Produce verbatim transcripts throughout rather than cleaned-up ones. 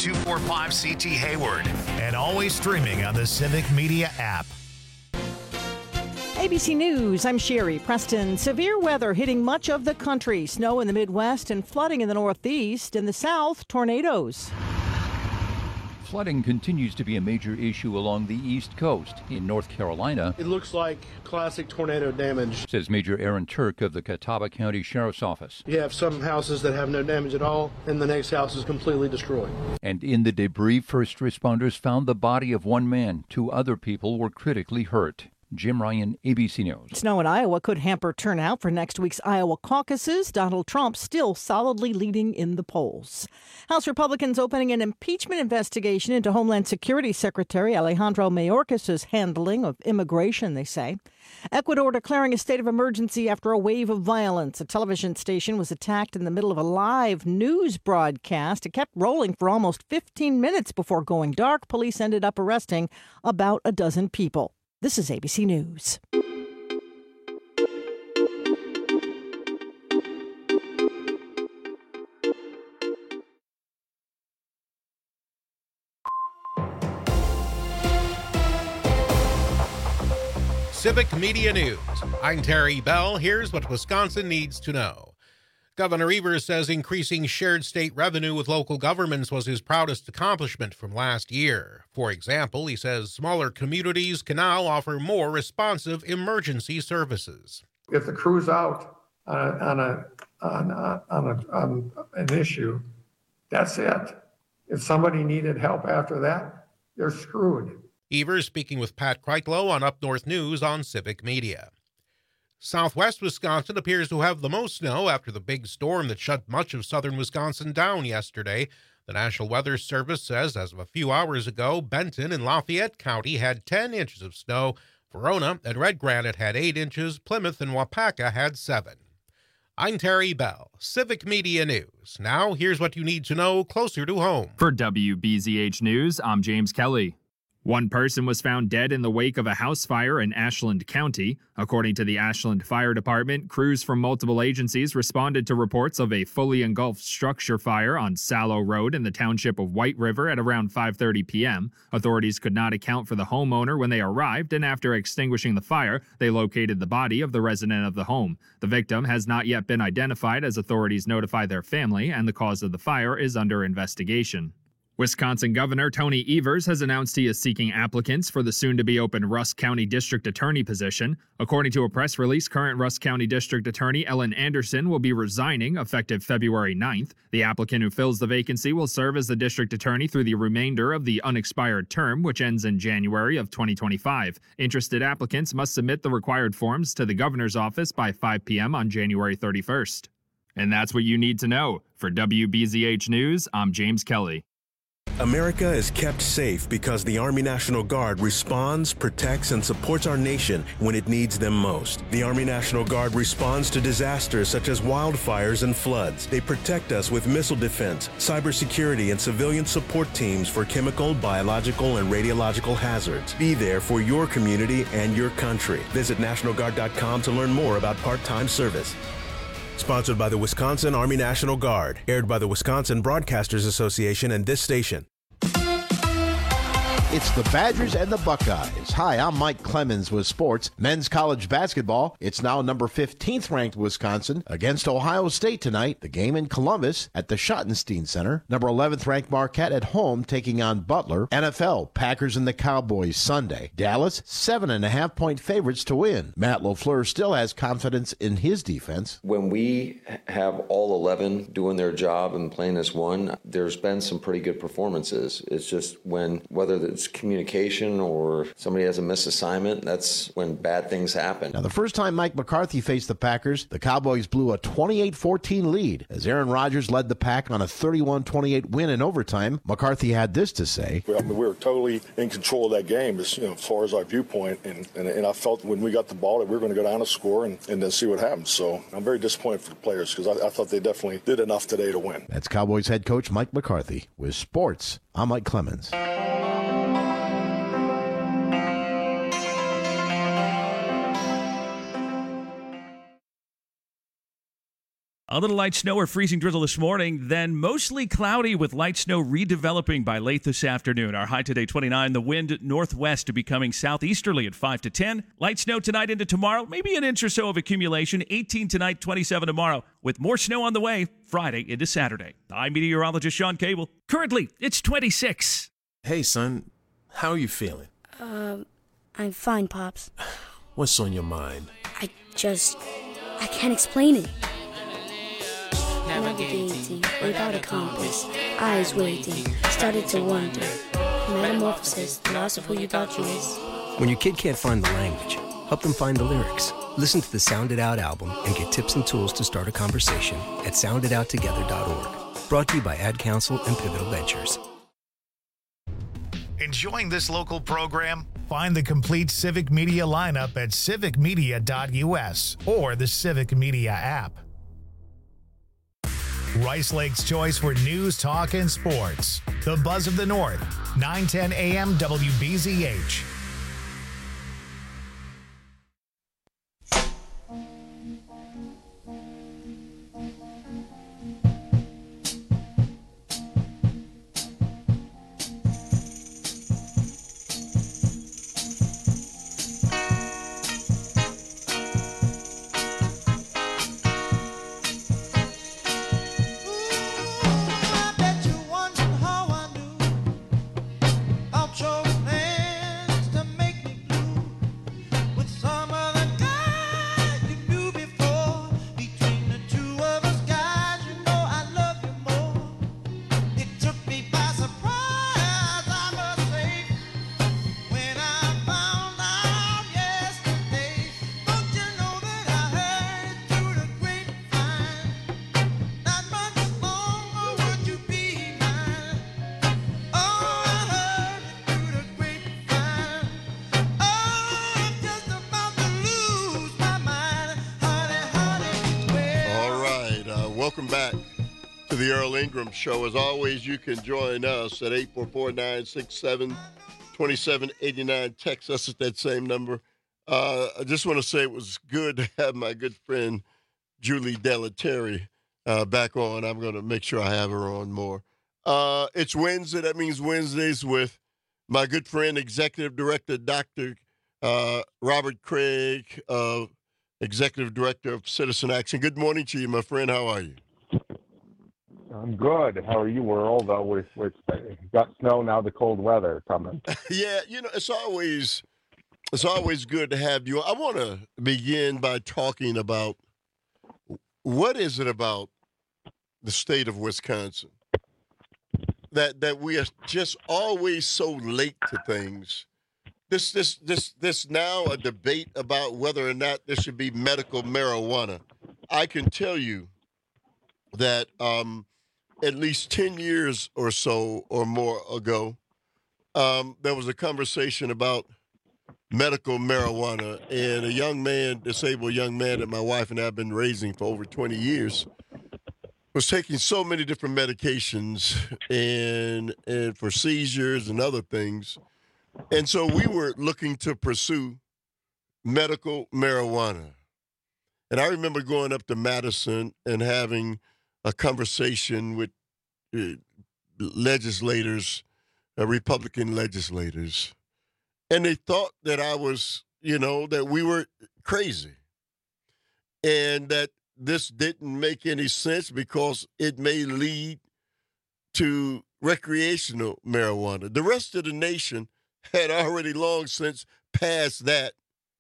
two four five C T Hayward. And always streaming on the Civic Media app. A B C News, I'm Sherry Preston. Severe weather hitting much of the country. Snow in the Midwest and flooding in the Northeast. In the South, tornadoes. Flooding continues to be a major issue along the East Coast. In North Carolina, it looks like classic tornado damage, says Major Aaron Turk of the Catawba County Sheriff's Office. You have some houses that have no damage at all, and the next house is completely destroyed. And in the debris, first responders found the body of one man. Two other people were critically hurt. Jim Ryan, A B C News. Snow in Iowa could hamper turnout for next week's Iowa caucuses. Donald Trump still solidly leading in the polls. House Republicans opening an impeachment investigation into Homeland Security Secretary Alejandro Mayorkas' handling of immigration, they say. Ecuador declaring a state of emergency after a wave of violence. A television station was attacked in the middle of a live news broadcast. It kept rolling for almost fifteen minutes before going dark. Police ended up arresting about a dozen people. This is A B C News. Civic Media News. I'm Terry Bell. Here's what Wisconsin needs to know. Governor Evers says increasing shared state revenue with local governments was his proudest accomplishment from last year. For example, he says smaller communities can now offer more responsive emergency services. If the crew's out on a, on a, on a, on, a, on an issue, that's it. If somebody needed help after that, they're screwed. Evers speaking with Pat Kreitlow on Up North News on Civic Media. Southwest Wisconsin appears to have the most snow after the big storm that shut much of southern Wisconsin down yesterday. The National Weather Service says as of a few hours ago, Benton and Lafayette County had ten inches of snow. Verona and Red Granite had eight inches. Plymouth and Wapaka had seven. I'm Terry Bell, Civic Media News. Now here's what you need to know closer to home. For W B Z H News, I'm James Kelly. One person was found dead in the wake of a house fire in Ashland County. According to the Ashland Fire Department, crews from multiple agencies responded to reports of a fully engulfed structure fire on Sallow Road in the township of White River at around five thirty p.m. Authorities could not account for the homeowner when they arrived, and after extinguishing the fire, they located the body of the resident of the home. The victim has not yet been identified as authorities notify their family, and the cause of the fire is under investigation. Wisconsin Governor Tony Evers has announced he is seeking applicants for the soon-to-be-open Rusk County District Attorney position. According to a press release, current Rusk County District Attorney Ellen Anderson will be resigning effective February ninth. The applicant who fills the vacancy will serve as the district attorney through the remainder of the unexpired term, which ends in January of twenty twenty-five. Interested applicants must submit the required forms to the governor's office by five p.m. on January thirty-first. And that's what you need to know. For W B Z H News, I'm James Kelly. America is kept safe because the Army National Guard responds, protects, and supports our nation when it needs them most. The Army National Guard responds to disasters such as wildfires and floods. They protect us with missile defense, cybersecurity, and civilian support teams for chemical, biological, and radiological hazards. Be there for your community and your country. Visit National Guard dot com to learn more about part-time service. Sponsored by the Wisconsin Army National Guard. Aired by the Wisconsin Broadcasters Association and this station. It's the Badgers and the Buckeyes. Hi, I'm Mike Clemens with sports. Men's college basketball. It's now number fifteenth ranked Wisconsin against Ohio State tonight. The game in Columbus at the Schottenstein Center. Number eleventh ranked Marquette at home taking on Butler. N F L, Packers and the Cowboys Sunday. Dallas, seven and a half point favorites to win. Matt LaFleur still has confidence in his defense. When we have all eleven doing their job and playing as one, there's been some pretty good performances. It's just when, whether it's communication or somebody has a missed assignment, that's when bad things happen. Now, the first time Mike McCarthy faced the Packers, the Cowboys blew a twenty-eight fourteen lead as Aaron Rodgers led the Pack on a thirty-one twenty-eight win in overtime. McCarthy had this to say. I mean, we were totally in control of that game as, you know, as far as our viewpoint, and, and, and I felt when we got the ball that we were going to go down and score and, and then see what happens. So I'm very disappointed for the players because I, I thought they definitely did enough today to win. That's Cowboys head coach Mike McCarthy. With sports, I'm Mike Clemens. A little light snow or freezing drizzle this morning, then mostly cloudy with light snow redeveloping by late this afternoon. Our high today twenty-nine, the wind northwest becoming southeasterly at five to ten. Light snow tonight into tomorrow, maybe an inch or so of accumulation. eighteen tonight, twenty-seven tomorrow, with more snow on the way Friday into Saturday. I'm meteorologist Sean Cable. Currently, it's twenty-six. Hey, son, how are you feeling? Um, I'm fine, Pops. What's on your mind? I just, I can't explain it. Navigating without a compass, eyes waiting, started to wonder. Metamorphosis, the loss of who you thought you was. When your kid can't find the language, help them find the lyrics. Listen to the Sound It Out album and get tips and tools to start a conversation at sound it out together dot org. Brought to you by Ad Council and Pivotal Ventures. Enjoying this local program? Find the complete Civic Media lineup at civic media dot u s or the Civic Media app. Rice Lake's choice for news, talk, and sports. The Buzz of the North, nine ten a m W B Z H. Welcome back to the Earl Ingram Show. As always, you can join us at eight four four, nine six seven, two seven eight nine. Text us at that same number. Uh, I just want to say it was good to have my good friend Julie Delateri uh, back on. I'm going to make sure I have her on more. Uh, it's Wednesday. That means Wednesdays with my good friend, Executive Director, Doctor Uh, Robert Craig, uh, Executive Director of Citizen Action. Good morning to you, my friend. How are you? I'm good. How are you, Earl? Though we've, we've got snow now, the cold weather coming. Yeah, you know, it's always it's always good to have you. I want to begin by talking about what is it about the state of Wisconsin that that we are just always so late to things. This, this, this, this now a debate about whether or not there should be medical marijuana. I can tell you that um, at least ten years or so or more ago, um, there was a conversation about medical marijuana, and a young man, disabled young man that my wife and I have been raising for over twenty years, was taking so many different medications and and for seizures and other things. And so we were looking to pursue medical marijuana. And I remember going up to Madison and having a conversation with uh, legislators, uh, Republican legislators. And they thought that I was, you know, that we were crazy. And that this didn't make any sense because it may lead to recreational marijuana. The rest of the nation had already long since passed that,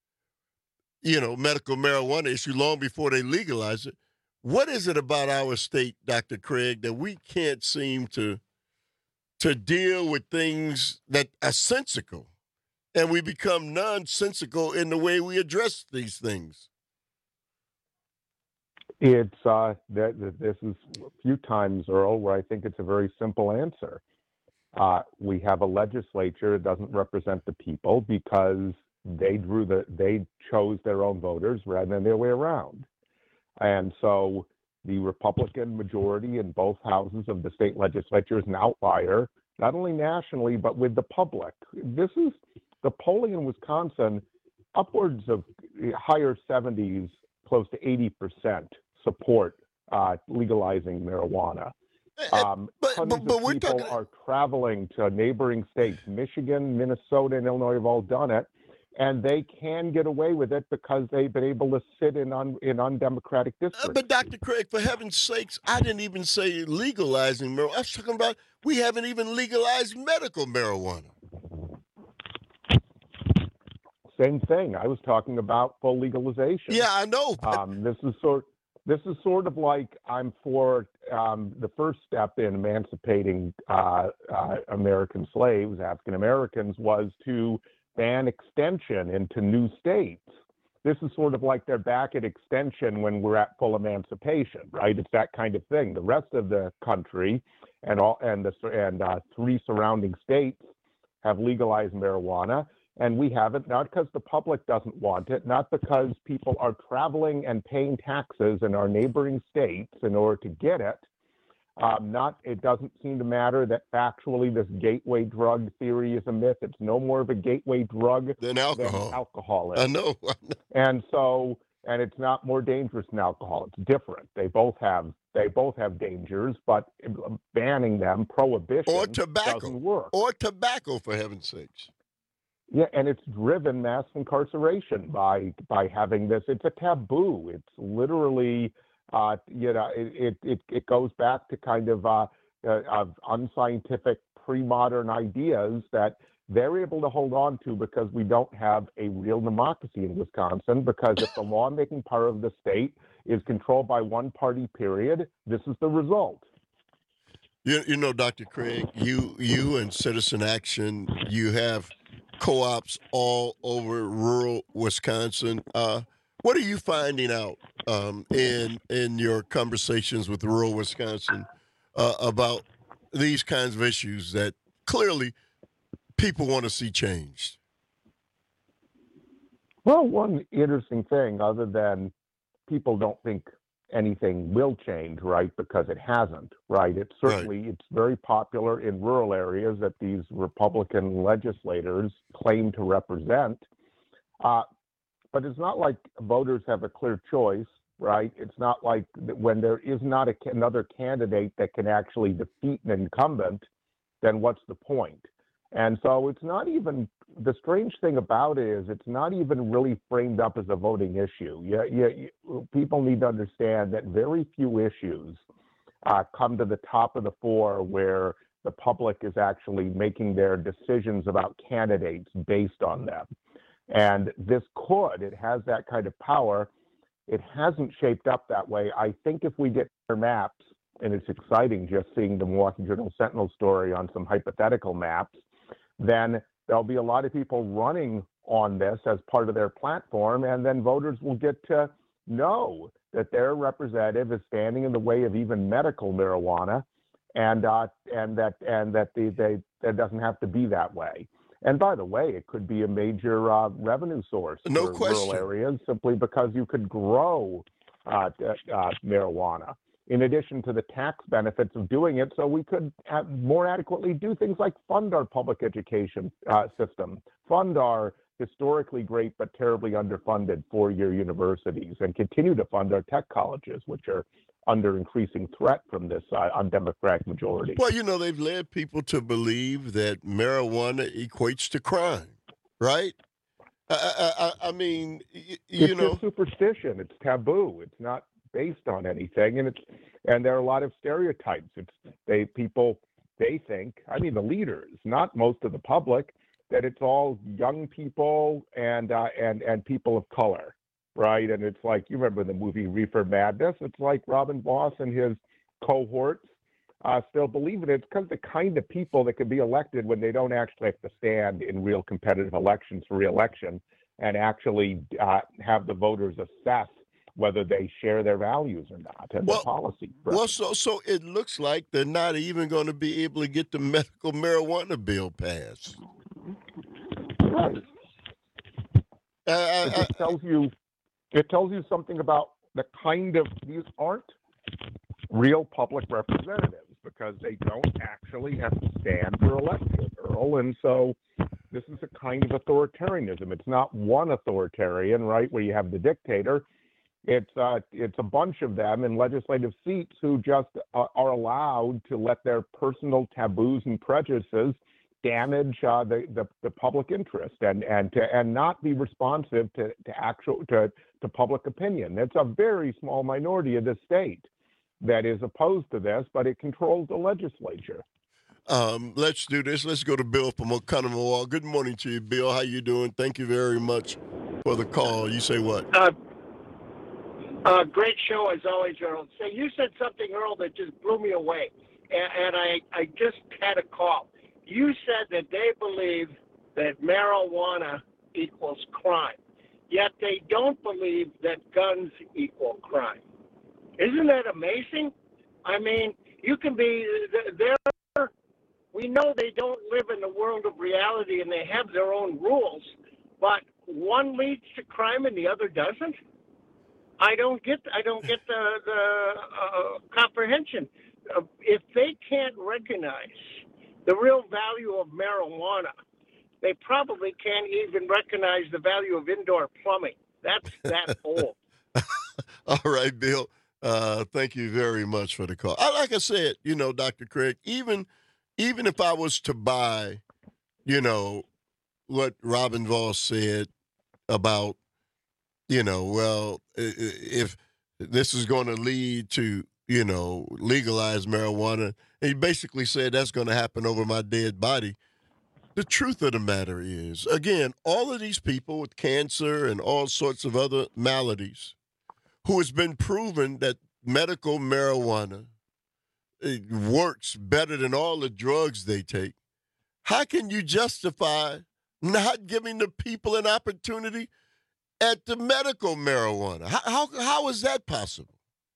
you know, medical marijuana issue long before they legalized it. What is it about our state, Doctor Craig, that we can't seem to to deal with things that are sensical, and we become nonsensical in the way we address these things? It's uh, that this is a few times, Earl, where I think it's a very simple answer. Uh, we have a legislature that doesn't represent the people because they drew the they chose their own voters rather than the other way around. And so the Republican majority in both houses of the state legislature is an outlier, not only nationally, but with the public. This is the polling in Wisconsin, upwards of higher seventies, close to eighty percent support uh, legalizing marijuana. Um, but, tons but, but of we're people talking... are traveling to neighboring states. Michigan, Minnesota, and Illinois have all done it, and they can get away with it because they've been able to sit in un, in undemocratic districts. Uh, but Doctor Craig, for heaven's sakes, I didn't even say legalizing marijuana. I was talking about we haven't even legalized medical marijuana. Same thing. I was talking about full legalization. Yeah, I know. But... Um, this is sort. This is sort of like I'm for um, the first step in emancipating uh, uh, American slaves, African Americans, was to ban extension into new states. This is sort of like they're back at extension when we're at full emancipation, right? It's that kind of thing. The rest of the country and all and the and uh, three surrounding states have legalized marijuana. And we haven't, not because the public doesn't want it, not because people are traveling and paying taxes in our neighboring states in order to get it. Um, not, it doesn't seem to matter that factually this gateway drug theory is a myth. It's no more of a gateway drug than alcohol. Than alcohol is. I know. I know. And so, and it's not more dangerous than alcohol. It's different. They both have, they both have dangers, but banning them, prohibition, or tobacco, doesn't work. Or tobacco, for heaven's sakes. Yeah, and it's driven mass incarceration by by having this. It's a taboo. It's literally, uh, you know, it, it it goes back to kind of uh, uh, of unscientific pre-modern ideas that they're able to hold on to because we don't have a real democracy in Wisconsin. Because if the lawmaking power of the state is controlled by one party, period, this is the result. You you know, Doctor Craig, you you and Citizen Action, you have co-ops all over rural Wisconsin. Uh, what are you finding out um, in in your conversations with rural Wisconsin uh, about these kinds of issues that clearly people want to see changed? Well, one interesting thing, other than people don't think anything will change, right, because it hasn't, right? It's certainly, right. It's very popular in rural areas that these Republican legislators claim to represent. Uh, but it's not like voters have a clear choice, right? It's not like when there is not a, another candidate that can actually defeat an incumbent, then what's the point? And so it's not even, the strange thing about it is it's not even really framed up as a voting issue. Yeah, yeah, you, people need to understand that very few issues uh, come to the top of the fore where the public is actually making their decisions about candidates based on them. And this could, it has that kind of power. It hasn't shaped up that way. I think if we get their maps, and it's exciting just seeing the Milwaukee Journal Sentinel story on some hypothetical maps, then there'll be a lot of people running on this as part of their platform, and then voters will get to know that their representative is standing in the way of even medical marijuana, and uh, and that and that they, they that doesn't have to be that way. And by the way, it could be a major uh, revenue source no for question. rural areas simply because you could grow uh, uh, marijuana, in addition to the tax benefits of doing it, so we could have more adequately do things like fund our public education uh, system, fund our historically great but terribly underfunded four-year universities, and continue to fund our tech colleges, which are under increasing threat from this uh, undemocratic majority. Well, you know, they've led people to believe that marijuana equates to crime, right? I, I, I mean, you, you it's know. It's superstition. It's taboo. It's not based on anything, and it's and there are a lot of stereotypes. It's they people they think, I mean the leaders, not most of the public, that it's all young people and uh, and and people of color, right? And it's like, you remember the movie Reefer Madness? It's like Robin Voss and his cohorts uh, still believe in it. It's because the kind of people that can be elected when they don't actually have to stand in real competitive elections for re-election and actually uh, have the voters assess whether they share their values or not and well, their policy. Well, so so it looks like they're not even going to be able to get the medical marijuana bill passed. Right. Uh, it just tells you, it tells you something about the kind of, these aren't real public representatives because they don't actually have to stand for election, Earl. And so this is a kind of authoritarianism. It's not one authoritarian, right, where you have the dictator. It's uh, it's a bunch of them in legislative seats who just uh, are allowed to let their personal taboos and prejudices damage uh, the, the the public interest and and to and not be responsive to to actual to to public opinion. It's a very small minority of the state that is opposed to this, but it controls the legislature. Um, let's do this. Let's go to Bill from Oconomowoc. Good morning to you, Bill. How you doing? Thank you very much for the call. You say what? Uh, uh, great show as always, Earl. So you said something, Earl, that just blew me away, and, and I, I just had a call. You said that they believe that marijuana equals crime, yet they don't believe that guns equal crime. Isn't that amazing? I mean, you can be there. We know they don't live in the world of reality and they have their own rules, but one leads to crime and the other doesn't. I don't get. I don't get the the uh, comprehension. Uh, if they can't recognize the real value of marijuana, they probably can't even recognize the value of indoor plumbing. That's that old. All right, Bill. Uh, thank you very much for the call. I, like I said, you know, Doctor Craig, even even if I was to buy, you know, what Robin Vos said about, you know, well, if this is going to lead to, you know, legalize marijuana, and he basically said that's going to happen over my dead body. The truth of the matter is, again, all of these people with cancer and all sorts of other maladies, who has been proven that medical marijuana it works better than all the drugs they take, how can you justify not giving the people an opportunity at the medical marijuana? How, how, how is that possible?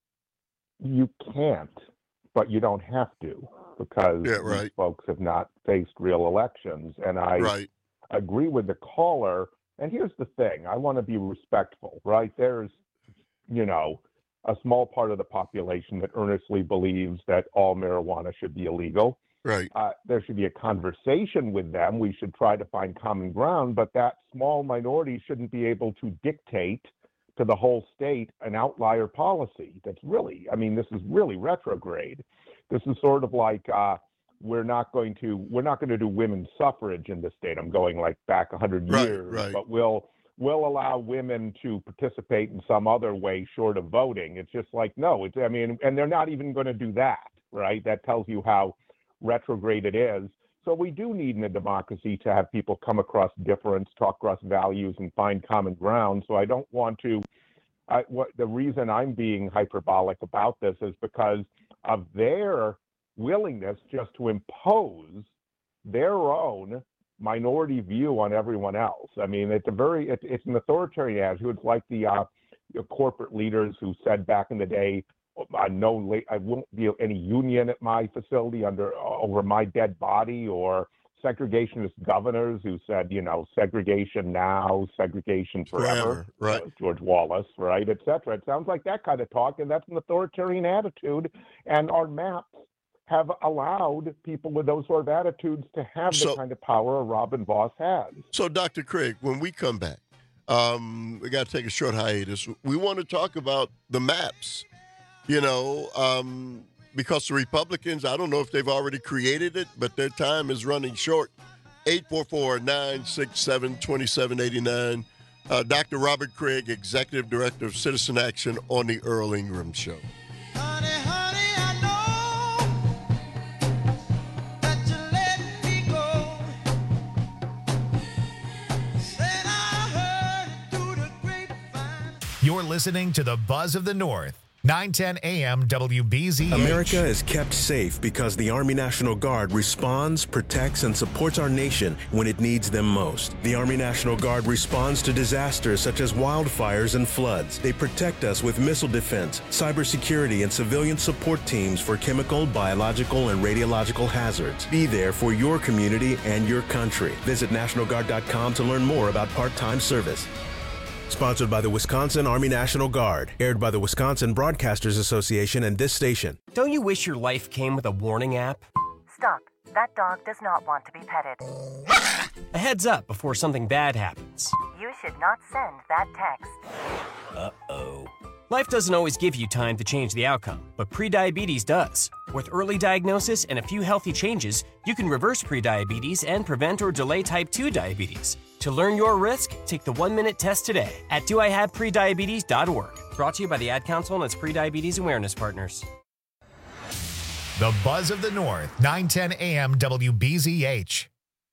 You can't, but you don't have to, because yeah, right. these folks have not faced real elections. And I right. agree with the caller. And here's the thing. I want to be respectful, right? There's, you know, a small part of the population that earnestly believes that all marijuana should be illegal. Right. Uh, there should be a conversation with them. We should try to find common ground, but that small minority shouldn't be able to dictate to the whole state an outlier policy. That's really, I mean, this is really retrograde. This is sort of like uh, we're not going to we're not going to do women's suffrage in this state. I'm going like back one hundred right, years, right. but we'll we'll allow women to participate in some other way short of voting. It's just like, no, it's, I mean, and they're not even going to do that, right? That tells you how retrograde it is. So we do need in a democracy to have people come across difference, talk across values, and find common ground. So I don't want to, I, what the reason I'm being hyperbolic about this is because of their willingness just to impose their own minority view on everyone else. I mean, it's a very, it, it's an authoritarian attitude. It's like the uh, corporate leaders who said back in the day, I know I won't be any union at my facility under over my dead body, or segregationist governors who said, you know, segregation now, segregation forever. Forever, right. Uh, George Wallace, right, et cetera. It sounds like that kind of talk, and that's an authoritarian attitude. And our maps have allowed people with those sort of attitudes to have so, the kind of power Robin Vos has. So, Doctor Craig, when we come back, um, we got to take a short hiatus. We want to talk about the maps, you know, um, because the Republicans, I don't know if they've already created it, but their time is running short. eight four four, nine six seven, two seven eight nine. Uh, Doctor Robert Craig, Executive Director of Citizen Action on the Earl Ingram Show. Honey, honey, I know that you let me go. Said I heard it through the grapevine. You're listening to the Buzz of the North. nine ten A M W B Z H. America is kept safe because the Army National Guard responds, protects, and supports our nation when it needs them most. The Army National Guard responds to disasters such as wildfires and floods. They protect us with missile defense, cybersecurity, and civilian support teams for chemical, biological, and radiological hazards. Be there for your community and your country. Visit National Guard dot com to learn more about part-time service. Sponsored by the Wisconsin Army National Guard. Aired by the Wisconsin Broadcasters Association and this station. Don't you wish your life came with a warning app? Stop. That dog does not want to be petted. A heads up before something bad happens. You should not send that text. Uh-oh. Life doesn't always give you time to change the outcome, but prediabetes does. With early diagnosis and a few healthy changes, you can reverse prediabetes and prevent or delay type two diabetes. To learn your risk, take the one-minute test today at do I have prediabetes dot org. Brought to you by the Ad Council and its prediabetes awareness partners. The Buzz of the North, nine ten A M W B Z H.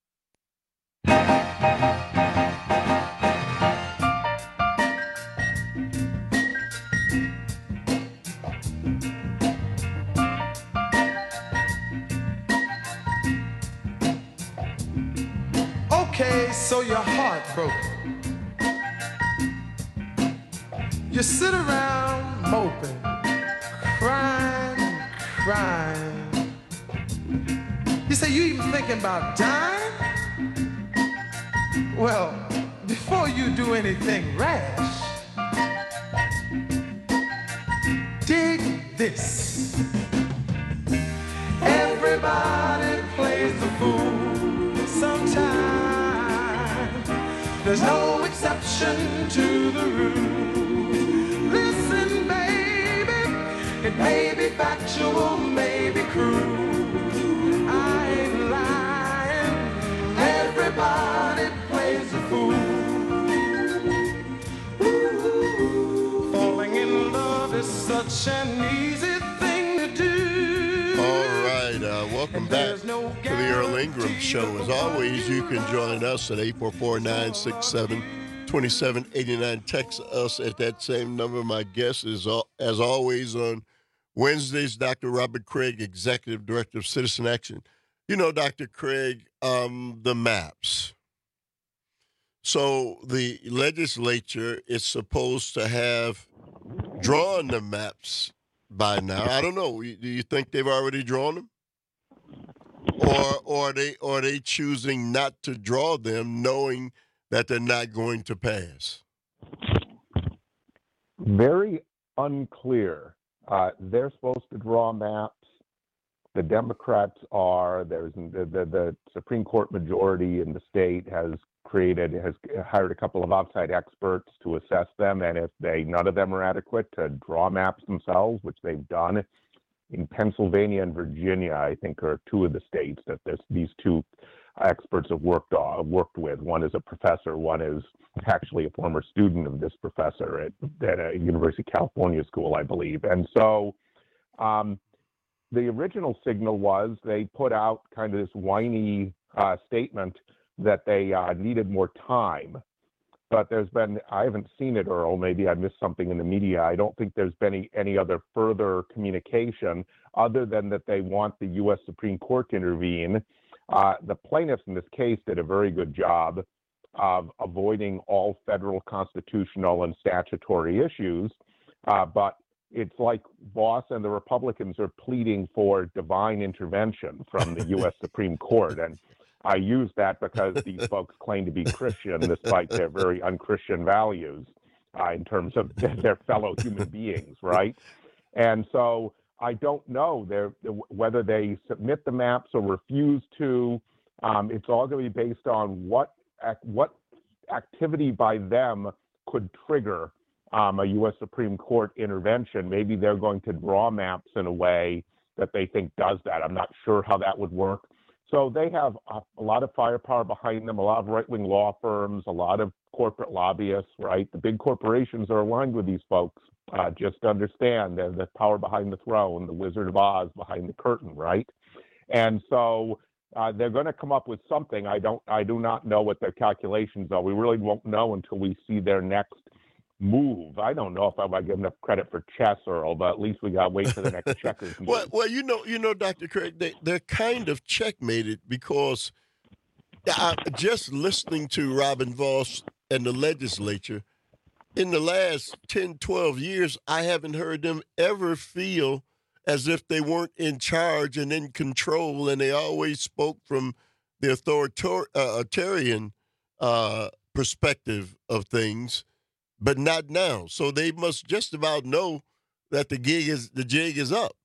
Okay, so you're heartbroken. You sit around moping, crying and crying. You say you even thinking about dying? Well, before you do anything rash, dig this. Everybody plays the fool sometimes. There's no exception to the rule. Listen, baby, it may be factual, may be cruel. I ain't lying. Everybody plays the fool. Ooh, falling in love is such an easy thing to do. All right, uh, welcome back to the Earl Ingram Show. As always, you can join us at eight four four, nine six seven, two seven eight nine. Text us at that same number. My guest is, uh, as always, on Wednesdays, Doctor Robert Craig, Executive Director of Citizen Action. You know, Doctor Craig, um, the maps. So the legislature is supposed to have drawn the maps by now. I don't know. Do you think they've already drawn them? Or, or, are they, or are they choosing not to draw them knowing that they're not going to pass? Very unclear. Uh, they're supposed to draw maps. The Democrats are. There's the, the, the Supreme Court majority in the state has created, has hired a couple of outside experts to assess them, and if they none of them are adequate to draw maps themselves, which they've done in Pennsylvania and Virginia, I think are two of the states that this, these two experts have worked uh, worked with. One is a professor, one is actually a former student of this professor at, at a University of California school, I believe. And so um, the original signal was they put out kind of this whiny uh, statement that they uh, needed more time. But there's been, I haven't seen it, Earl, maybe I missed something in the media. I don't think there's been any, any other further communication other than that they want the U S Supreme Court to intervene. Uh, the plaintiffs in this case did a very good job of avoiding all federal constitutional and statutory issues, uh, but it's like Voss and the Republicans are pleading for divine intervention from the U S Supreme Court. And I use that because these folks claim to be Christian despite their very unchristian values uh, in terms of their fellow human beings, right? And so I don't know they're, whether they submit the maps or refuse to. Um, it's all going to be based on what what activity by them could trigger um, a U S Supreme Court intervention. Maybe they're going to draw maps in a way that they think does that. I'm not sure how that would work. So they have a, a lot of firepower behind them, a lot of right-wing law firms, a lot of corporate lobbyists, right? The big corporations are aligned with these folks. Uh, just understand they're the power behind the throne, the Wizard of Oz behind the curtain, right? And so uh, they're going to come up with something. I don't, I do not know what their calculations are. We really won't know until we see their next move. I don't know if I might give enough credit for chess, Earl, but at least we got to wait for the next checkers move. Well, well, you know, you know, Doctor Craig, they, they're kind of checkmated because I, just listening to Robin Voss and the legislature, in the last ten, twelve years, I haven't heard them ever feel as if they weren't in charge and in control, and they always spoke from the authoritarian uh, perspective of things. But not now. So they must just about know that the gig is the jig is up.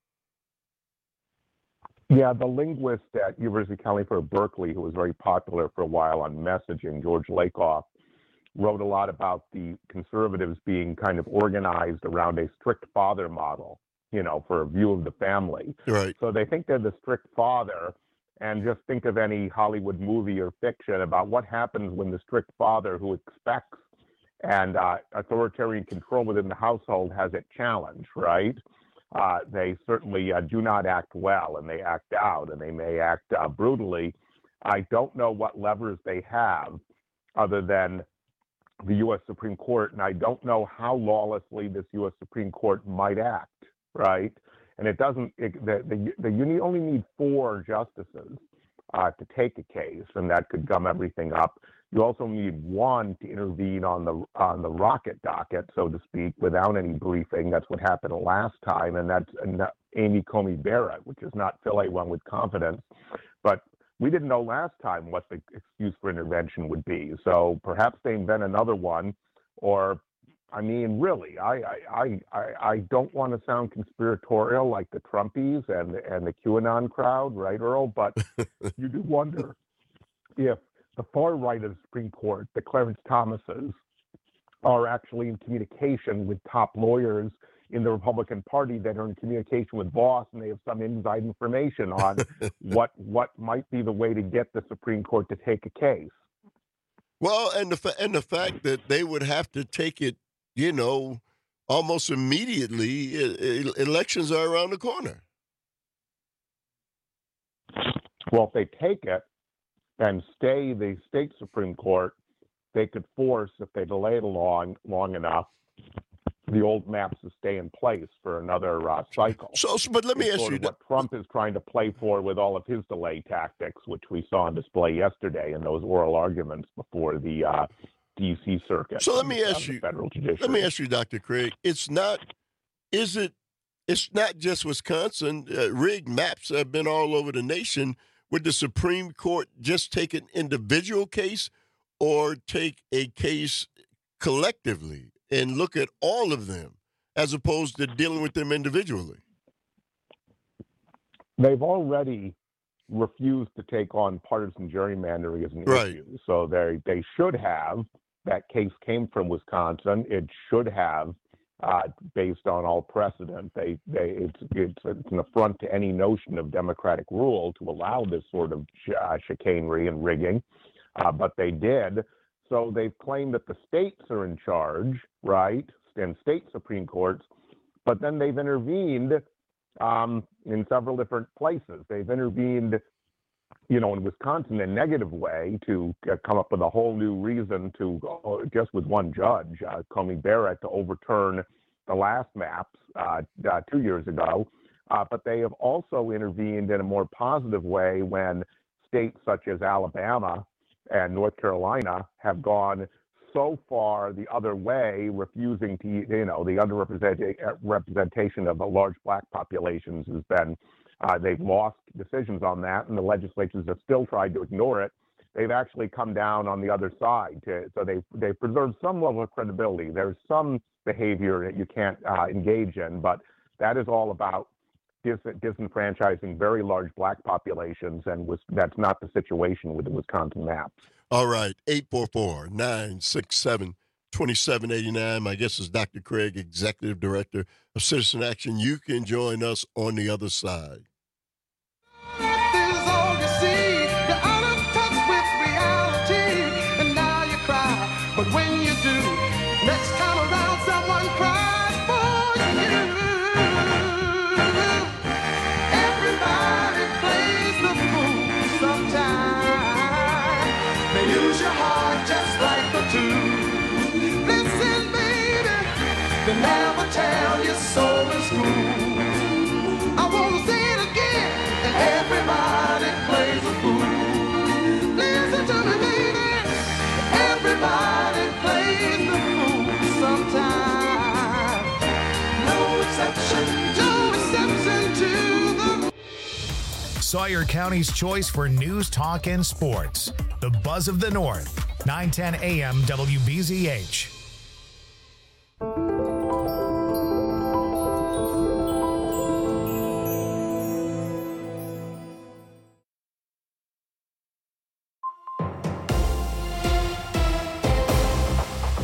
Yeah, the linguist at University of California, Berkeley, who was very popular for a while on messaging, George Lakoff, wrote a lot about the conservatives being kind of organized around a strict father model, you know, for a view of the family. Right. So they think they're the strict father, and just think of any Hollywood movie or fiction about what happens when the strict father who expects and uh, authoritarian control within the household has it challenged, right? Uh, they certainly uh, do not act well, and they act out, and they may act uh, brutally. I don't know what levers they have other than the U S Supreme Court, and I don't know how lawlessly this U S Supreme Court might act, right? And it doesn't, it, the, the, the, you need, only need four justices uh, to take a case, and that could gum everything up. You also need one to intervene on the on the rocket docket, so to speak, without any briefing. That's what happened last time, and that's and Amy Coney Barrett, which does not fill anyone with confidence. But we didn't know last time what the excuse for intervention would be, so perhaps they invent another one. Or, I mean, really, I I I, I don't want to sound conspiratorial like the Trumpies and and the QAnon crowd, right, Earl? But you do wonder if the far right of the Supreme Court, the Clarence Thomases, are actually in communication with top lawyers in the Republican Party that are in communication with Voss, and they have some inside information on what what might be the way to get the Supreme Court to take a case. Well, and the fa- and the fact that they would have to take it, you know, almost immediately. I- I- elections are around the corner. Well, if they take it and stay the state Supreme Court, they could force, if they delay it long long enough, the old maps to stay in place for another uh, cycle. So, so, but let me it's ask sort you of what Trump is trying to play for with all of his delay tactics, which we saw on display yesterday in those oral arguments before the uh, D C circuit. So let me of, ask uh, you. Federal judiciary. Let me ask you, Doctor Craig. It's not. Is it? It's not just Wisconsin. Uh, rigged maps have been all over the nation. Would the Supreme Court just take an individual case, or take a case collectively and look at all of them, as opposed to dealing with them individually? They've already refused to take on partisan gerrymandering as an Right. issue. So they they should have. That case came from Wisconsin. It should have, uh, based on all precedent. They they it's it's, it's an affront to any notion of democratic rule to allow this sort of ch- uh, chicanery and rigging, uh, but they did. So they've claimed that the states are in charge, right, and state Supreme Courts, but then they've intervened um, in several different places. They've intervened, you know, in Wisconsin in a negative way to uh, come up with a whole new reason to, uh, just with one judge, uh, Coney Barrett, to overturn the last maps uh, uh, two years ago. Uh, but they have also intervened in a more positive way when states such as Alabama and North Carolina have gone so far the other way, refusing to, you know, the underrepresentation of the large black populations has been, uh, they've lost decisions on that, and the legislatures have still tried to ignore it. They've actually come down on the other side. To, so they've, they've preserved some level of credibility. There's some behavior that you can't uh, engage in, but that is all about dis- disenfranchising very large black populations, and was, that's not the situation with the Wisconsin maps. All right, eight four four, nine six seven, two seven eight nine. My guest is Doctor Craig, Executive Director of Citizen Action. You can join us on the other side. This is all you see. You're out of touch with reality, and now you cry. But when you do, next time around, someone cries for you. Everybody plays the fool sometimes. They use your heart just like the two. Listen, baby, they never tell you so in school. I wanna say it again. Everybody plays a fool. Listen to me, baby. Everybody plays the fool sometimes. No exception, no exception to the. Sawyer County's choice for news, talk, and sports. The Buzz of the North. nine ten A M W B Z H.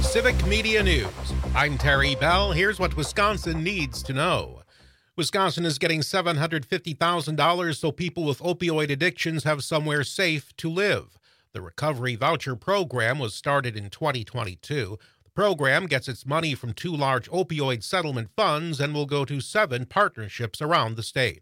Civic Media News. I'm Terry Bell. Here's what Wisconsin needs to know. Wisconsin is getting seven hundred fifty thousand dollars so people with opioid addictions have somewhere safe to live. The Recovery Voucher Program was started in twenty twenty-two. The program gets its money from two large opioid settlement funds and will go to seven partnerships around the state.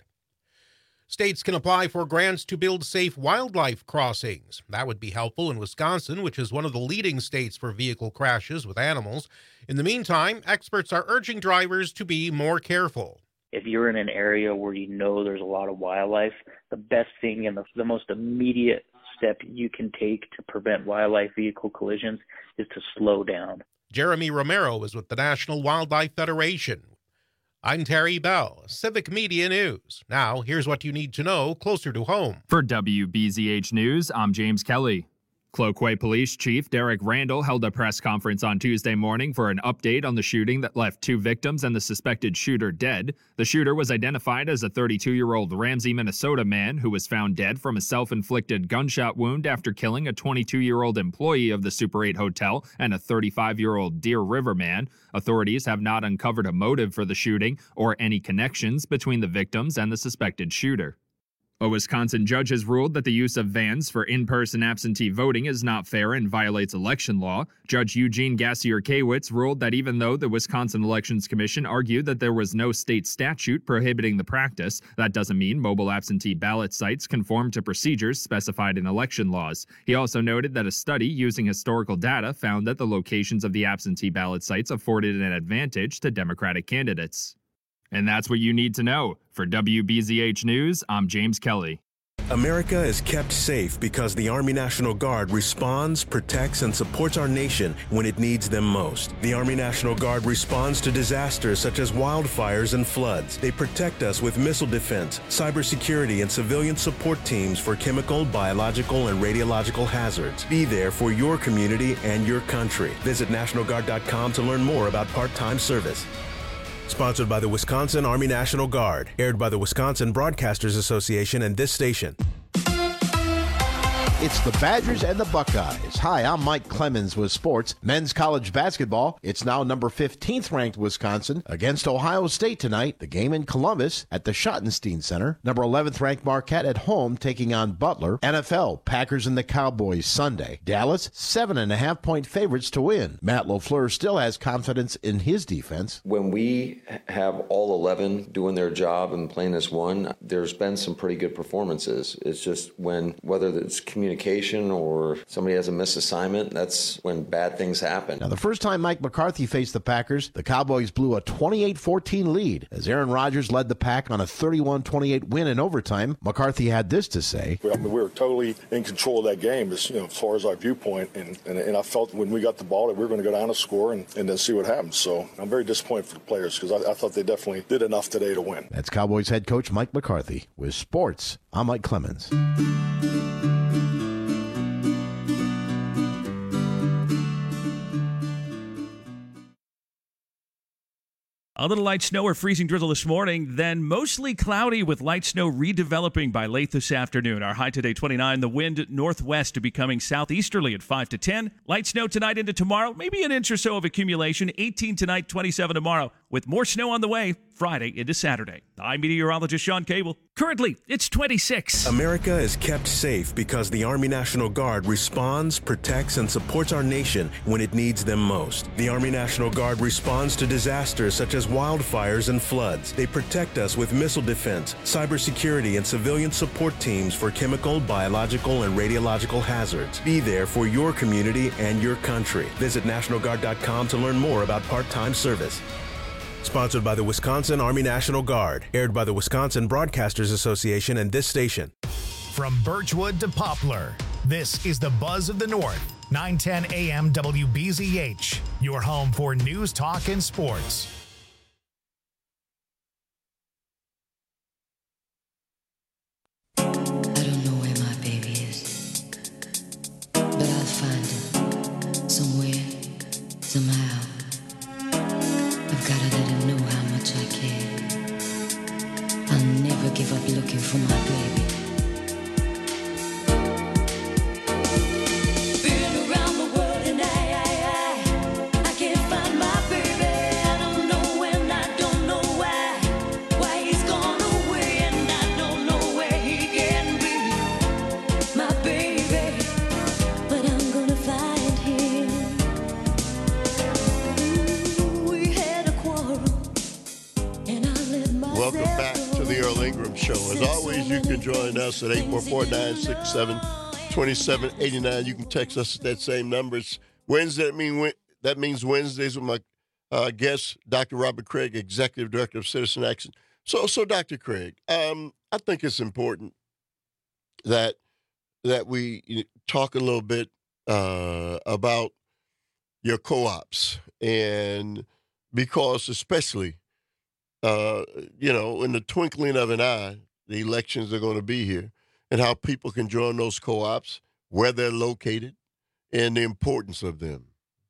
States can apply for grants to build safe wildlife crossings. That would be helpful in Wisconsin, which is one of the leading states for vehicle crashes with animals. In the meantime, experts are urging drivers to be more careful. If you're in an area where you know there's a lot of wildlife, the best thing and the, the most immediate step you can take to prevent wildlife vehicle collisions is to slow down. Jeremy Romero is with the National Wildlife Federation. I'm Terry Bell, Civic Media News. Now, here's what you need to know closer to home. For W B Z H News, I'm James Kelly. Cloquet Police Chief Derek Randall held a press conference on Tuesday morning for an update on the shooting that left two victims and the suspected shooter dead. The shooter was identified as a thirty-two-year-old Ramsey, Minnesota man who was found dead from a self-inflicted gunshot wound after killing a twenty-two-year-old employee of the Super eight Hotel and a thirty-five-year-old Deer River man. Authorities have not uncovered a motive for the shooting or any connections between the victims and the suspected shooter. A Wisconsin judge has ruled that the use of vans for in-person absentee voting is not fair and violates election law. Judge Eugene Gassier-Kawitz ruled that even though the Wisconsin Elections Commission argued that there was no state statute prohibiting the practice, that doesn't mean mobile absentee ballot sites conform to procedures specified in election laws. He also noted that a study using historical data found that the locations of the absentee ballot sites afforded an advantage to Democratic candidates. And that's what you need to know. For W B Z H News, I'm James Kelly. America is kept safe because the Army National Guard responds, protects, and supports our nation when it needs them most. The Army National Guard responds to disasters such as wildfires and floods. They protect us with missile defense, cybersecurity, and civilian support teams for chemical, biological, and radiological hazards. Be there for your community and your country. Visit National Guard dot com to learn more about part-time service. Sponsored by the Wisconsin Army National Guard. Aired by the Wisconsin Broadcasters Association and this station. It's the Badgers and the Buckeyes. Hi, I'm Mike Clemens with sports. Men's college basketball. It's now number fifteenth ranked Wisconsin against Ohio State tonight. The game in Columbus at the Schottenstein Center. Number eleventh ranked Marquette at home taking on Butler. N F L, Packers and the Cowboys Sunday. Dallas, seven and a half point favorites to win. Matt LaFleur still has confidence in his defense. When we have all eleven doing their job and playing as one, there's been some pretty good performances. It's just when, whether it's communication or somebody has a misassignment, that's when bad things happen. Now, the first time Mike McCarthy faced the Packers, the Cowboys blew a twenty-eight fourteen lead as Aaron Rodgers led the Pack on a thirty-one twenty-eight win in overtime. McCarthy had this to say. I mean, we were totally in control of that game as, you know, as far as our viewpoint, and, and, and I felt when we got the ball that we were going to go down and score and, and then see what happens. So I'm very disappointed for the players because I, I thought they definitely did enough today to win. That's Cowboys head coach Mike McCarthy. With sports, I'm Mike Clemens. A little light snow or freezing drizzle this morning, then mostly cloudy with light snow redeveloping by late this afternoon. Our high today, twenty-nine. The wind northwest to becoming southeasterly at five to ten. Light snow tonight into tomorrow. Maybe an inch or so of accumulation. eighteen tonight, twenty-seven tomorrow. With more snow on the way Friday into Saturday. I'm meteorologist Sean Cable. Currently, it's twenty-six. America is kept safe because the Army National Guard responds, protects, and supports our nation when it needs them most. The Army National Guard responds to disasters such as wildfires and floods. They protect us with missile defense, cybersecurity, and civilian support teams for chemical, biological, and radiological hazards. Be there for your community and your country. Visit National Guard dot com to learn more about part-time service. Sponsored by the Wisconsin Army National Guard. Aired by the Wisconsin Broadcasters Association and this station. From Birchwood to Poplar, this is the Buzz of the North. nine ten A M W B Z H. Your home for news, talk, and sports. I don't know where my baby is, but I'll find him somewhere, somehow. I've got to let him know how much I care. I'll never give up looking for my baby. Been around the world and I, I, I, can join us at eight four four, nine six seven, two seven eight nine. You can text us at that same number. It's Wednesday. That, mean, that means Wednesdays with my uh, guest, Doctor Robert Craig, Executive Director of Citizen Action. So, so Doctor Craig, um, I think it's important that that we talk a little bit uh, about your co-ops, and because especially, uh, you know, in the twinkling of an eye, the elections are going to be here, and how people can join those co-ops, where they're located, and the importance of them.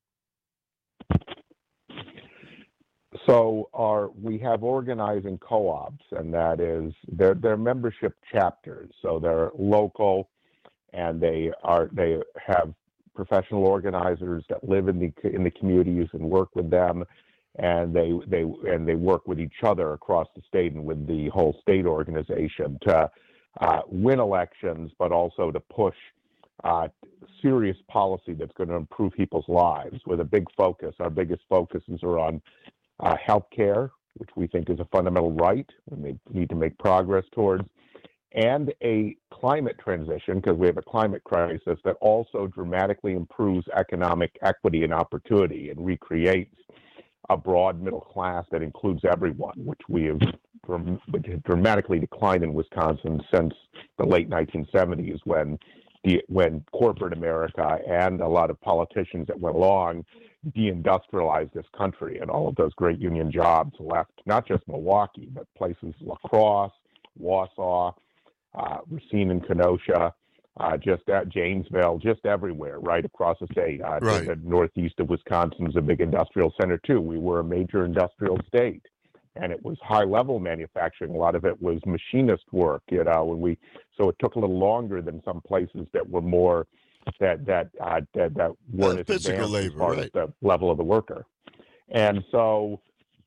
So our we have organizing co-ops, and that is they're, they're membership chapters. So they're local, and they are they have professional organizers that live in the in the communities and work with them, and they they and they work with each other across the state and with the whole state organization to uh, win elections, but also to push uh, serious policy that's going to improve people's lives. With a big focus, our biggest focuses are on uh, health care, which we think is a fundamental right, and they need to make progress towards, and a climate transition, because we have a climate crisis that also dramatically improves economic equity and opportunity and recreates a broad middle class that includes everyone, which we have which has dramatically declined in Wisconsin since the late nineteen seventies, when the, when corporate America and a lot of politicians that went along deindustrialized this country, and all of those great union jobs left not just Milwaukee, but places La Crosse, Wausau, uh, Racine and Kenosha, uh, just at Janesville, just everywhere, right across the state. Uh, right. The northeast of Wisconsin is a big industrial center too. We were a major industrial state, and it was high-level manufacturing. A lot of it was machinist work, you know. And we so it took a little longer than some places that were more that that uh, that, that weren't uh, as physical advanced labor, as far right. as the level of the worker. And so,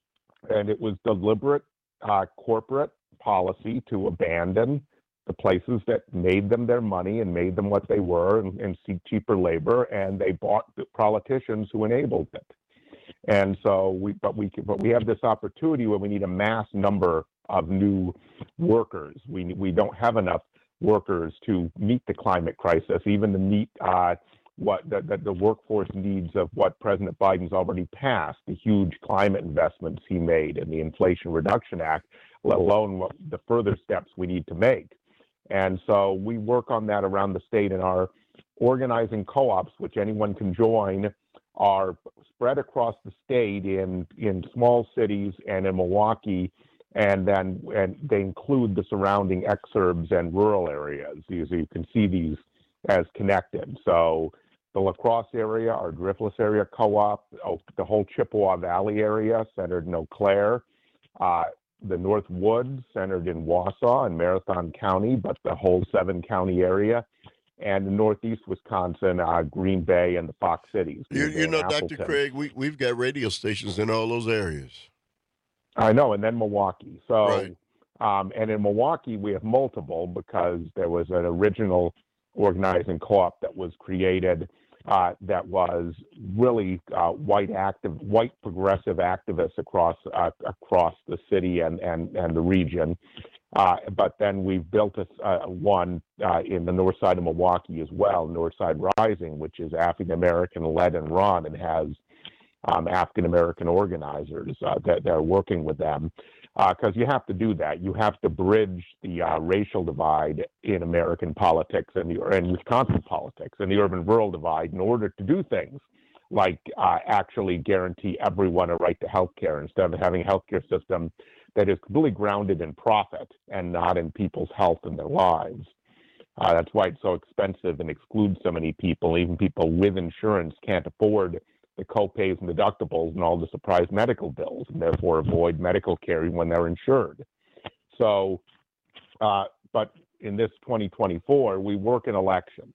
and it was deliberate uh, corporate policy to abandon the places that made them their money and made them what they were, and, and seek cheaper labor, and they bought the politicians who enabled it. And so we, but we, but we have this opportunity where we need a mass number of new workers. We we don't have enough workers to meet the climate crisis, even to meet uh, what the, the, the workforce needs of what President Biden's already passed, the huge climate investments he made in the Inflation Reduction Act, let alone what the further steps we need to make. And so we work on that around the state, and our organizing co-ops, which anyone can join, are spread across the state in, in small cities and in Milwaukee, and then and they include the surrounding exurbs and rural areas. So you can see these as connected. So the La Crosse area, our Driftless area co-op, oh, the whole Chippewa Valley area centered in Eau Claire, uh, the North Woods centered in Wausau and Marathon County, but the whole seven county area, and in northeast Wisconsin, uh, Green Bay and the Fox Cities. You, you know, Doctor Appleton. Craig, we, we've got radio stations in all those areas. I know, and then Milwaukee. So, right. um, and in Milwaukee, we have multiple, because there was an original organizing co-op that was created uh, that was really uh, white active, white progressive activists across uh, across the city and and and the region. Uh, but then we've built a, uh, one uh, in the north side of Milwaukee as well, Northside Rising, which is African American led and run, and has um, African American organizers uh, that, that are working with them. Because uh, you have to do that. You have to bridge the uh, racial divide in American politics and the and Wisconsin politics and the urban-rural divide in order to do things like uh, actually guarantee everyone a right to health care, instead of having a health care system that is completely grounded in profit and not in people's health and their lives. Uh, that's why it's so expensive and excludes so many people. Even people with insurance can't afford the co-pays and deductibles and all the surprise medical bills, and therefore avoid medical care when they're insured. So, uh, but in this twenty twenty-four, we work in elections,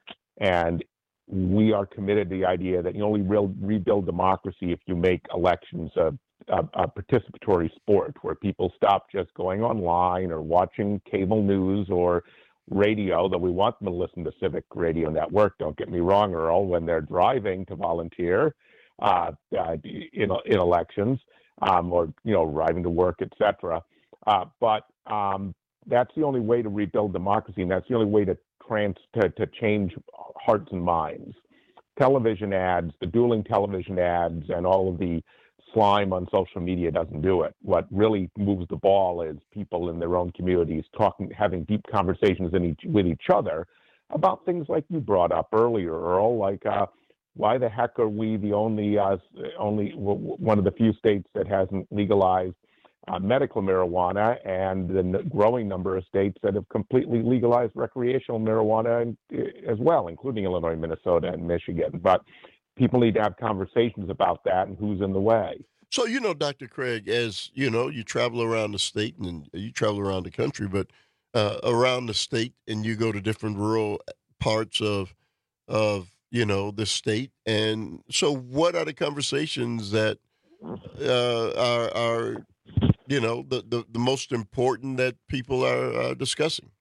and we are committed to the idea that you only real, rebuild democracy if you make elections a, a, a participatory sport, where people stop just going online or watching cable news or radio, though we want them to listen to Civic Radio Network, don't get me wrong, Earl, when they're driving to volunteer uh, uh, in, in elections, um, or, you know, driving to work, et cetera. Uh, but um, that's the only way to rebuild democracy, and that's the only way to trans to, to change hearts and minds. Television ads, the dueling television ads, and all of the slime on social media doesn't do it. What really moves the ball is people in their own communities talking, having deep conversations in each, with each other about things like you brought up earlier, Earl, like uh, why the heck are we the only uh, only w- one of the few states that hasn't legalized uh, medical marijuana, and the n- growing number of states that have completely legalized recreational marijuana and, uh, as well, including Illinois, Minnesota, and Michigan. But people need to have conversations about that and who's in the way. So, you know, Doctor Craig, as you know, you travel around the state and you travel around the country, but uh, around the state, and you go to different rural parts of of you know the state. And so, what are the conversations that uh, are are you know the, the the most important that people are uh, discussing?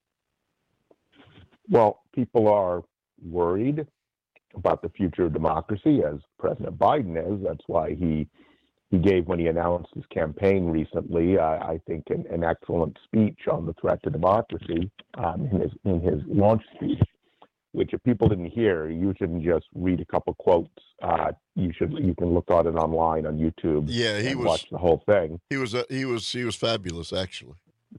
Well, people are worried about the future of democracy, as President Biden is. That's why he he gave, when he announced his campaign recently, uh, I think an, an excellent speech on the threat to democracy um, in his in his launch speech. Which, if people didn't hear, you shouldn't just read a couple quotes. Uh, you should you can look at it online on YouTube. Yeah, he and was watch the whole thing. He was uh, he was he was fabulous, actually.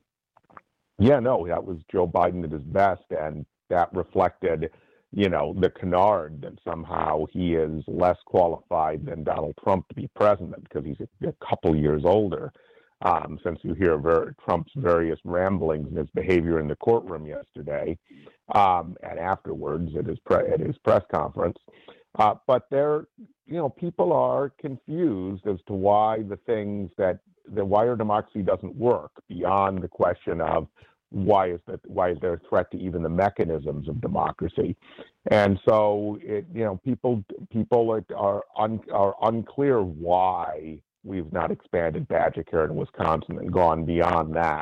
Yeah, no, that was Joe Biden at his best, and that reflected, you know, the canard that somehow he is less qualified than Donald Trump to be president because he's a, a couple years older. Um, since you hear ver- Trump's various ramblings and his behavior in the courtroom yesterday um, and afterwards at his pre- at his press conference, uh, but there, you know, people are confused as to why the things that the why our democracy doesn't work beyond the question of why is that why is there a threat to even the mechanisms of democracy, and so it, you know people people are are, un, are unclear why we've not expanded badger care in Wisconsin and gone beyond that.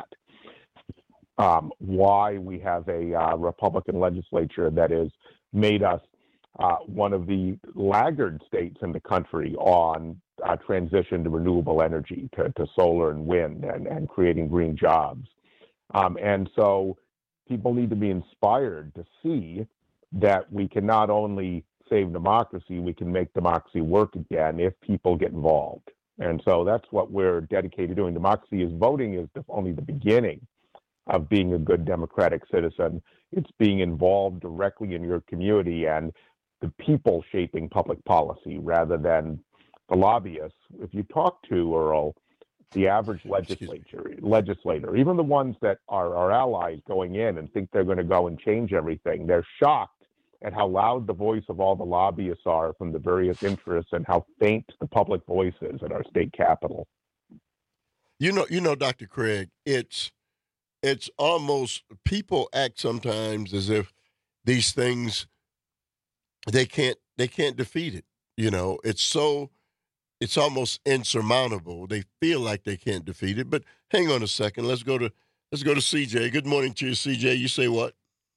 Um, why we have a uh, Republican legislature that has made us uh, one of the laggard states in the country on uh, transition to renewable energy, to, to solar and wind, and, and creating green jobs. Um, and so people need to be inspired to see that we can not only save democracy, we can make democracy work again if people get involved. And so that's what we're dedicated to doing. Democracy is voting is the, only the beginning of being a good democratic citizen. It's being involved directly in your community and the people shaping public policy rather than the lobbyists. If you talk to, Earl, the average legislature, legislator, even the ones that are our allies going in and think they're going to go and change everything, they're shocked at how loud the voice of all the lobbyists are from the various interests and how faint the public voice is at our state capitol. You know, you know, Doctor Craig, it's it's almost people act sometimes as if these things they can't they can't defeat it. You know, it's so it's almost insurmountable. They feel like they can't defeat it. But hang on a second. Let's go to let's go to C J. Good morning to you, C J. You say what?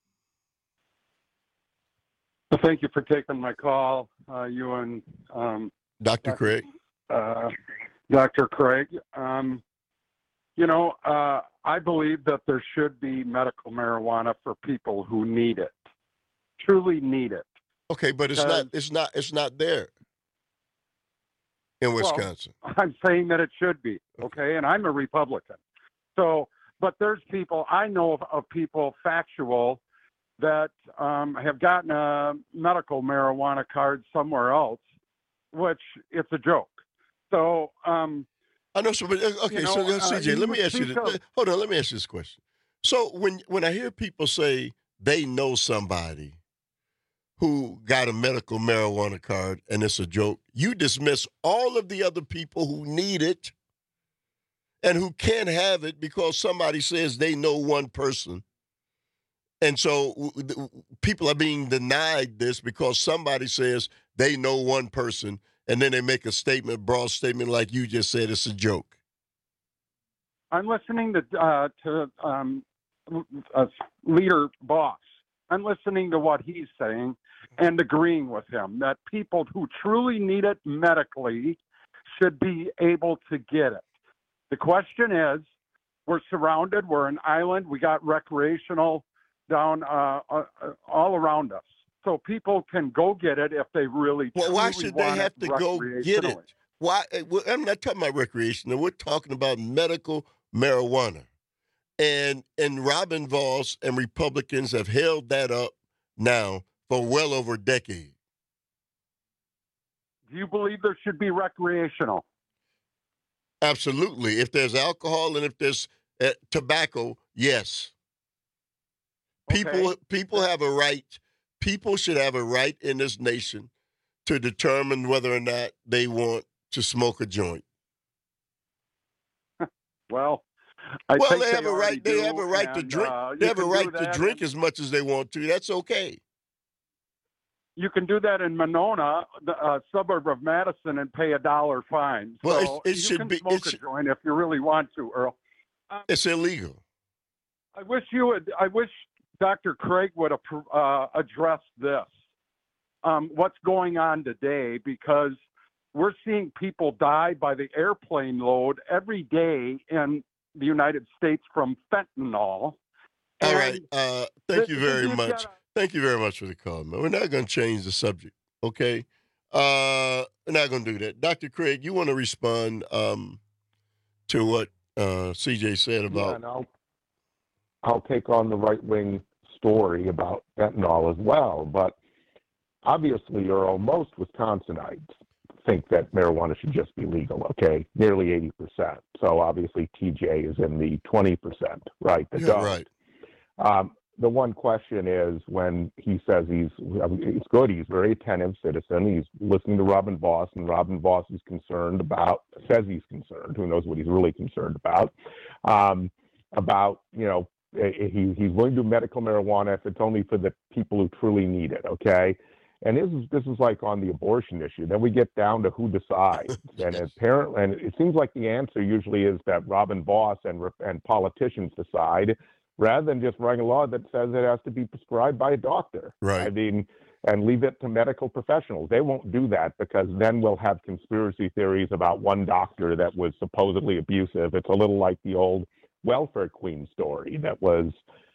Well, thank you for taking my call, uh, you and um, Doctor Craig. Uh, Doctor Craig. Um, you know, uh, I believe that there should be medical marijuana for people who need it, truly need it. Okay, but it's not. It's not. It's not there in Wisconsin. Well, I'm saying that it should be. Okay, and I'm a Republican. So, but there's people I know of, of people factual. that um, have gotten a medical marijuana card somewhere else, which it's a joke. So um, I know. So, but okay. you know, so, C J, uh, let me ask you. This, of, hold on. Let me ask you this question. So, when when I hear people say they know somebody who got a medical marijuana card and it's a joke, you dismiss all of the other people who need it and who can't have it because somebody says they know one person. And so people are being denied this because somebody says they know one person, and then they make a statement, broad statement like you just said, it's a joke. I'm listening to uh, to um, uh, Leader Boss. I'm listening to what he's saying and agreeing with him that people who truly need it medically should be able to get it. The question is, We're surrounded. We're an island. We got recreational down uh, uh, all around us. So people can go get it if they really Well, why truly should they want have it to go get it? recreationally. Why? well, I'm not talking about recreational. We're talking about medical marijuana. And and Robin Voss and Republicans have held that up now for well over a decade. Do you believe there should be recreational? Absolutely. If there's alcohol and if there's uh, tobacco, yes. People Okay. people have a right. People should have a right in this nation to determine whether or not they want to smoke a joint. Well, I well, think they have a already right. They do, have a right to and, drink. uh, they you have a can do right to that drink in- as much as they want to. That's okay. You can do that in Monona, the uh, suburb of Madison, and pay a dollar fine. Well, so it's- it you should can be- smoke it a should- joint if you really want to, Earl. It's illegal. I wish you would. I wish Doctor Craig would have uh, addressed this. Um, what's going on today? Because we're seeing people die by the airplane load every day in the United States from fentanyl. All And right. Uh, thank you th- very you've much. gotta- Thank you very much for the call, man. We're not going to change the subject, okay? Uh, we're not going to do that. Doctor Craig, you want to respond um, to what uh, C J said Yeah, about and I'll, I'll take on the right-wing story about fentanyl as well. But obviously, Earl, most Wisconsinites think that marijuana should just be legal, okay? Nearly eighty percent. So obviously, T J is in the twenty percent, right? that Yeah, don't. right. Um, the one question is when he says he's, it's good, he's a very attentive citizen. He's listening to Robin Voss, and Robin Voss is concerned about, says he's concerned, who knows what he's really concerned about, um, about, you know, he, he's willing to do medical marijuana if it's only for the people who truly need it, okay? And this is, this is like on the abortion issue. Then we get down to who decides. And apparently, and it seems like the answer usually is that Robin Voss and, and politicians decide, rather than just writing a law that says it has to be prescribed by a doctor. Right. I mean, and leave it to medical professionals. They won't do that because then we'll have conspiracy theories about one doctor that was supposedly abusive. It's a little like the old welfare queen story that was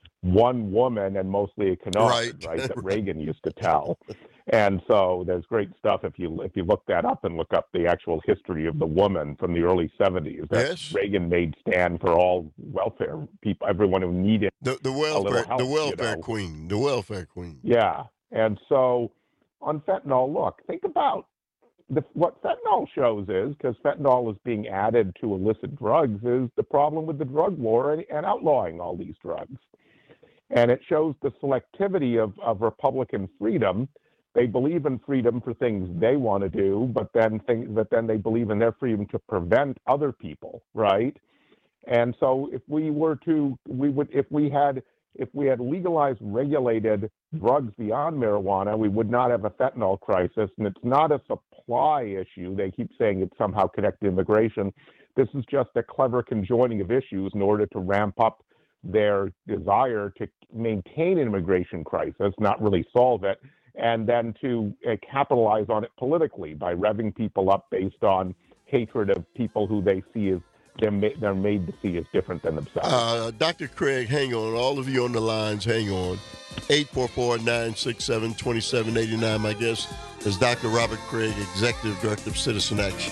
one woman and mostly a canard, Right. right, that Reagan used to tell. And so there's great stuff if you if you look that up and look up the actual history of the woman from the early seventies that Yes. Reagan made stand for all welfare people, everyone who needed the, the a little welfare help, the you welfare know. queen? The welfare queen. Yeah. And so on fentanyl, look, think about the, what fentanyl shows is, because fentanyl is being added to illicit drugs, is the problem with the drug war and, and outlawing all these drugs. And it shows the selectivity of, of Republican freedom. They believe in freedom for things they want to do, but then think, but then they believe in their freedom to prevent other people, right? And so if we were to, we would, if we had, if we had legalized, regulated drugs beyond marijuana, we would not have a fentanyl crisis. And it's not a supply issue. They keep saying it's somehow connected to immigration. This is just a clever conjoining of issues in order to ramp up their desire to maintain an immigration crisis, not really solve it, and then to uh, capitalize on it politically by revving people up based on hatred of people who they see as they're, ma- they're made to see as different than themselves. Uh, Doctor Craig, hang on. All of you on the lines, hang on. eight four four, nine six seven, two seven eight nine. My guest is Doctor Robert Craig, Executive Director of Citizen Action.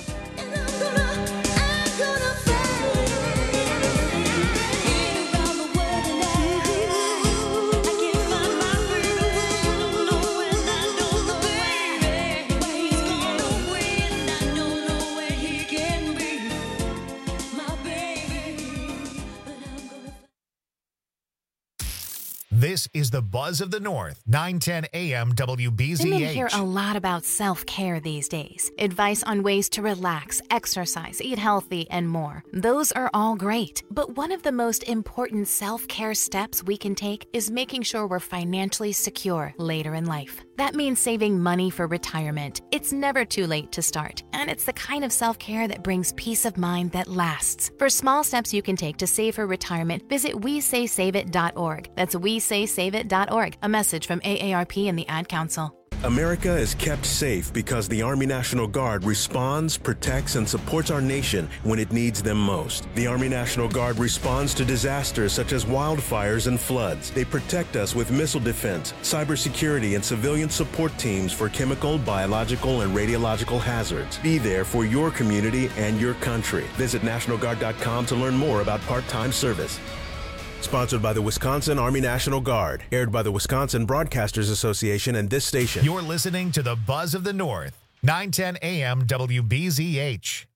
This is the Buzz of the North, nine ten A M W B Z H. Women hear a lot about self-care these days. Advice on ways to relax, exercise, eat healthy, and more. Those are all great. But one of the most important self-care steps we can take is making sure we're financially secure later in life. That means saving money for retirement. It's never too late to start, and it's the kind of self-care that brings peace of mind that lasts. For small steps you can take to save for retirement, visit we say save it dot org. That's we say save it dot org. A message from A A R P and the Ad Council. America is kept safe because the Army National Guard responds, protects, and supports our nation when it needs them most. The Army National Guard responds to disasters such as wildfires and floods. They protect us with missile defense, cybersecurity, and civilian support teams for chemical, biological, and radiological hazards. Be there for your community and your country. Visit National Guard dot com to learn more about part-time service. Sponsored by the Wisconsin Army National Guard. Aired by the Wisconsin Broadcasters Association and this station. You're listening to the Buzz of the North, nine ten A M W B Z H.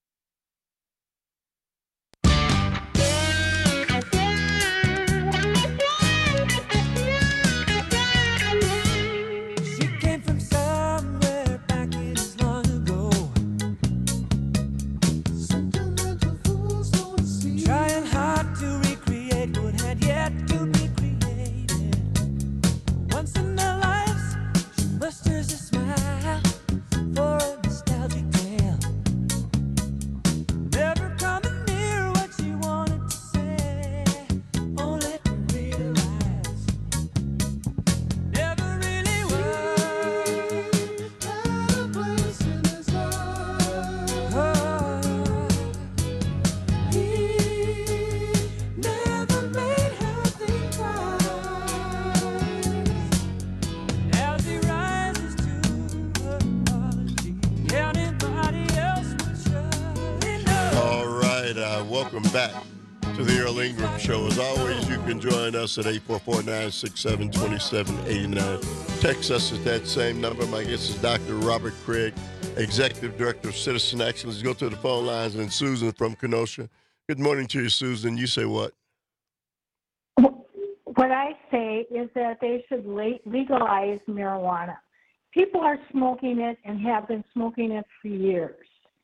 Welcome back to the Earl Ingram Show. As always, you can join us at eight four four, nine six seven, two seven eight nine. Text us at that same number. My guest is Doctor Robert Craig, Executive Director of Citizen Action. Let's go to the phone lines. And Susan from Kenosha. Good morning to you, Susan. You say what? What I say is that they should legalize marijuana. People are smoking it and have been smoking it for years.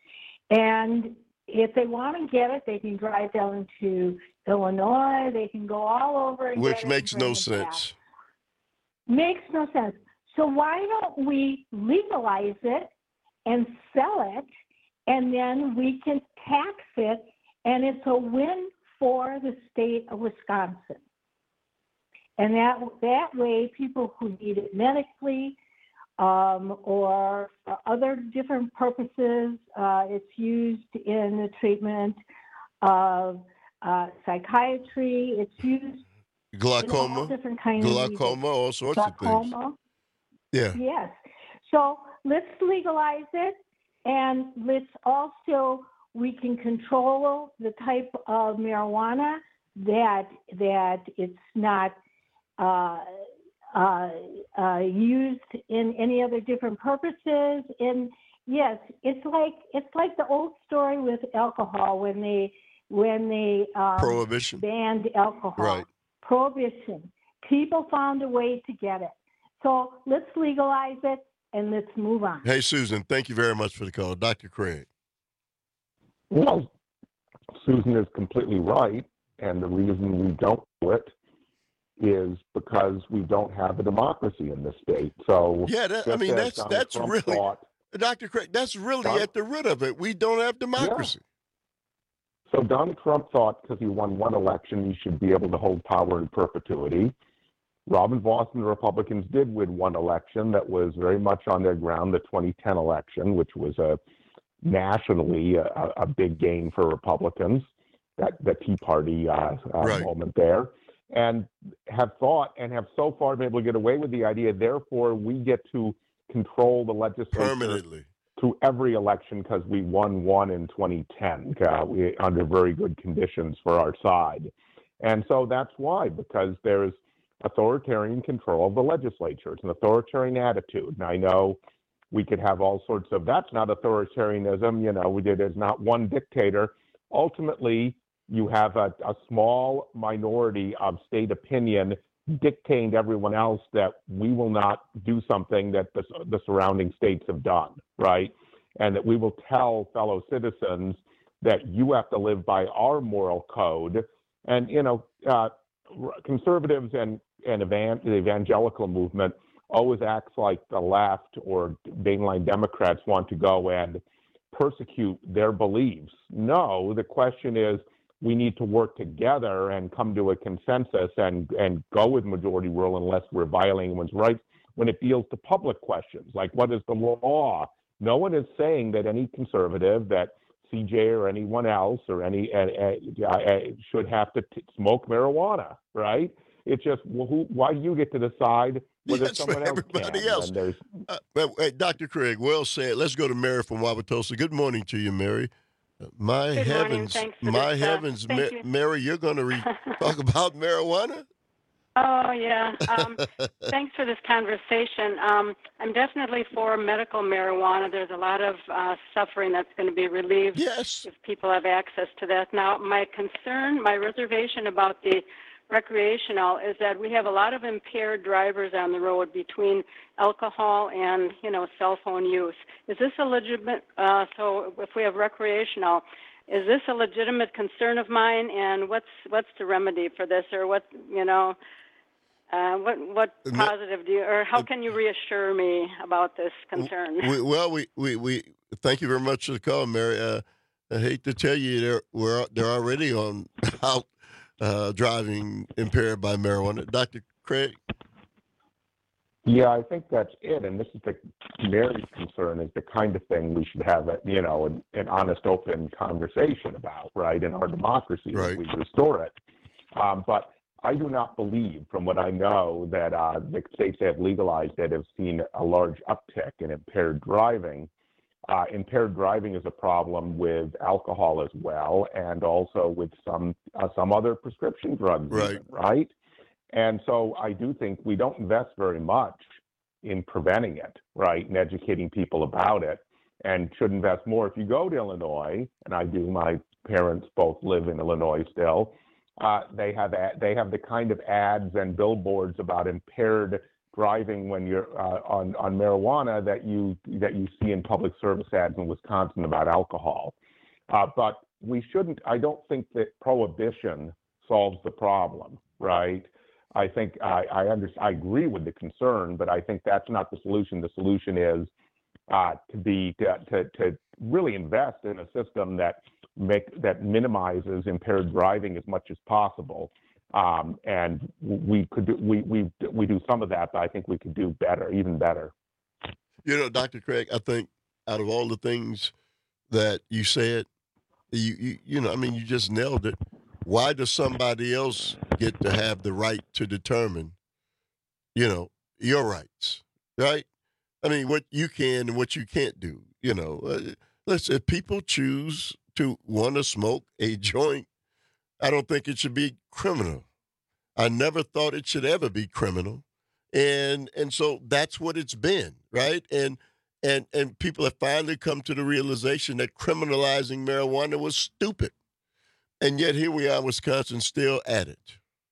And if they want to get it, they can drive down to Illinois. They can go all over. And Which makes no sense. Back. Makes no sense. So why don't we legalize it and sell it, and then we can tax it, and it's a win for the state of Wisconsin. And that that way, people who need it medically, Um, or uh, other different purposes. Uh, it's used in the treatment of uh, psychiatry. It's used glaucoma, in all different kinds glaucoma, of all sorts glaucoma. of things. Yeah. Yes. So let's legalize it, and let's also we can control the type of marijuana that that it's not. Uh, Uh, uh, used in any other different purposes. And yes, it's like it's like the old story with alcohol when they when they um, Prohibition banned alcohol. Right. Prohibition. People found a way to get it. So let's legalize it and let's move on. Hey, Susan, thank you very much for the call. Doctor Craig. Well, Susan is completely right, and the reason we don't do it is because we don't have a democracy in this state. So yeah, that, I mean that's Donald that's Trump really, thought, Doctor Craig. That's really Don, at the root of it. We don't have democracy. Yeah. So Donald Trump thought because he won one election, he should be able to hold power in perpetuity. Robin Vos and the Republicans did win one election that was very much on their ground, the twenty ten election, which was a nationally a, a big gain for Republicans. That the Tea Party uh, uh, right. moment there. And have thought and have so far been able to get away with the idea, therefore we get to control the legislature permanently through every election because we won one in twenty ten uh, we, under very good conditions for our side. And so that's why, because there's authoritarian control of the legislature. It's an authoritarian attitude. And I know we could have all sorts of, that's not authoritarianism, you know, we did, there's not one dictator. Ultimately, you have a, a small minority of state opinion dictating to everyone else that we will not do something that the, the surrounding states have done, right? And that we will tell fellow citizens that you have to live by our moral code. And, you know, uh, conservatives and, and evan- the evangelical movement always acts like the left or mainline Democrats want to go and persecute their beliefs. No, the question is, we need to work together and come to a consensus and, and go with majority rule unless we're violating anyone's rights. when it deals to public questions, like what is the law. No one is saying that any conservative, that C J or anyone else or any uh, uh, uh, should have to t- smoke marijuana, right? It's just, well, who, why do you get to decide whether Yes, someone for else everybody can? else. And there's, Uh, well, hey, Doctor Craig, well said. Let's go to Mary from Wauwatosa. Good morning to you, Mary. Uh, My Good morning. heavens, Thanks for my this, uh, heavens, thank Ma- you. Mary, you're going to re- talk about marijuana? Oh, yeah. Um, thanks for this conversation. Um, I'm definitely for medical marijuana. There's a lot of uh, suffering that's going to be relieved yes. if people have access to that. Now, my concern, my reservation about the recreational is that we have a lot of impaired drivers on the road between alcohol and, you know, cell phone use. Is this a legitimate, uh, so if we have recreational, is this a legitimate concern of mine, and what's what's the remedy for this, or what, you know, uh, what what positive do you, or how can you reassure me about this concern? We, well, we, we, we thank you very much for the call, Mary. Uh, I hate to tell you, they're we're they're already on out uh, driving impaired by marijuana. Doctor Craig. yeah, I think that's it. And this is the Mary's concern is the kind of thing we should have, a, you know, an, an honest, open conversation about, right, in our democracy Right. as we restore it. Um, but I do not believe, from what I know, that uh, the states that have legalized it have seen a large uptick in impaired driving. Uh, impaired driving is a problem with alcohol as well, and also with some uh, some other prescription drugs, Right. even, right? And so I do think we don't invest very much in preventing it, right, and educating people about it, and should invest more. If you go to Illinois, and I do, my parents both live in Illinois still, uh, they have a, they have the kind of ads and billboards about impaired driving when you're uh, on on marijuana that you that you see in public service ads in Wisconsin about alcohol. Uh, but we shouldn't. I don't think that prohibition solves the problem, right? I think I I, under, I agree with the concern, but I think that's not the solution. The solution is uh, to be to, to to really invest in a system that make that minimizes impaired driving as much as possible. Um, and we could do, we we we do some of that, but I think we could do better, even better. You know, Doctor Craig, I think out of all the things that you said, you, you you know, I mean, you just nailed it. Why does somebody else get to have the right to determine, you know, your rights, right? I mean, what you can and what you can't do, you know. Uh, listen, if people choose to want to smoke a joint, I don't think it should be criminal. I never thought it should ever be criminal. And and so that's what it's been, right? And and and people have finally come to the realization that criminalizing marijuana was stupid. And yet here we are in Wisconsin still at it.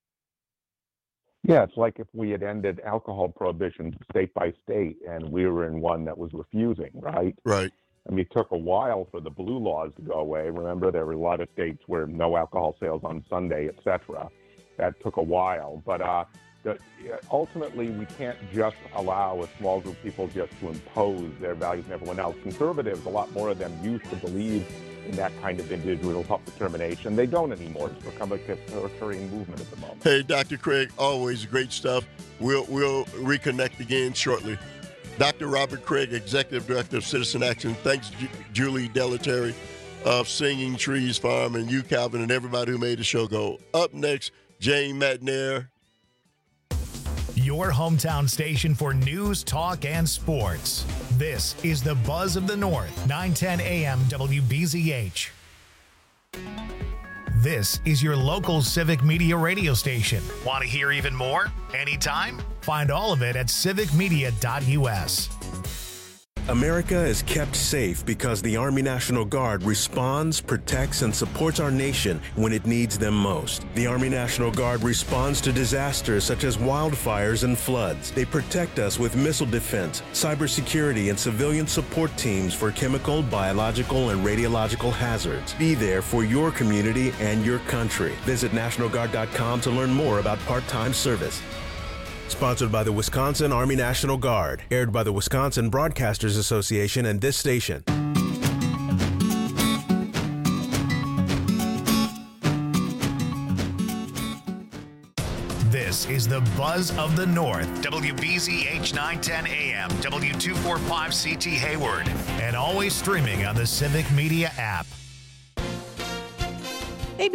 Yeah, it's like if we had ended alcohol prohibition state by state and we were in one that was refusing, right? Right. I mean, it took a while for the blue laws to go away. Remember, there were a lot of states where no alcohol sales on Sunday, et cetera. That took a while. But uh, the, ultimately, we can't just allow a small group of people just to impose their values on everyone else. Conservatives, a lot more of them used to believe in that kind of individual self-determination. They don't anymore. It's become a authoritarian movement at the moment. Hey, Doctor Craig, always great stuff. We'll, we'll reconnect again shortly. Doctor Robert Craig, Executive Director of Citizen Action. Thanks, Ju- Julie Delatary of Singing Trees Farm, and you, Calvin, and everybody who made the show go. Up next, Jane McNair. Your hometown station for news, talk, and sports. This is the Buzz of the North, nine ten A M W B Z H. This is your local civic media radio station. Want to hear even more? Anytime? Find all of it at civic media dot U S. America is kept safe because the Army National Guard responds, protects, and supports our nation when it needs them most. The Army National Guard responds to disasters such as wildfires and floods. They protect us with missile defense, cybersecurity, and civilian support teams for chemical, biological, and radiological hazards. Be there for your community and your country. Visit National Guard dot com to learn more about part-time service. Sponsored by the Wisconsin Army National Guard. Aired by the Wisconsin Broadcasters Association and this station. This This is the Buzz of the North. W B Z H nine ten A M, W two forty-five C T Hayward, and always streaming on the Civic Media app.